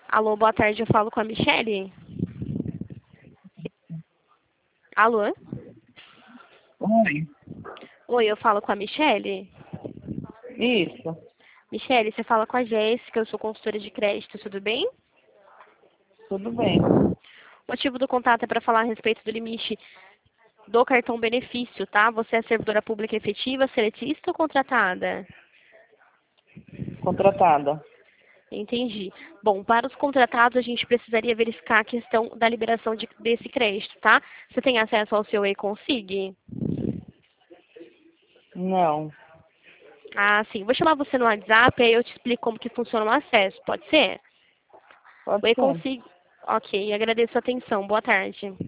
Alô, boa tarde, eu falo com a Michele? Alô? Oi, Oi, eu falo com a Michele? isso, Michele, você fala com a Jéssica, eu sou consultora de crédito, tudo bem? tudo bem. O motivo do contato é para falar a respeito do limite do cartão benefício, tá? Você é servidora pública efetiva, seletista ou contratada? Contratada. Entendi. Bom, para os contratados, a gente precisaria verificar a questão da liberação desse crédito, tá? Você tem acesso ao seu e-consig? Não, Ah, sim. Vou chamar você no WhatsApp, aí eu te explico como que funciona o acesso, pode ser? O pode ser. e-consig... Ok, agradeço a atenção. Boa tarde.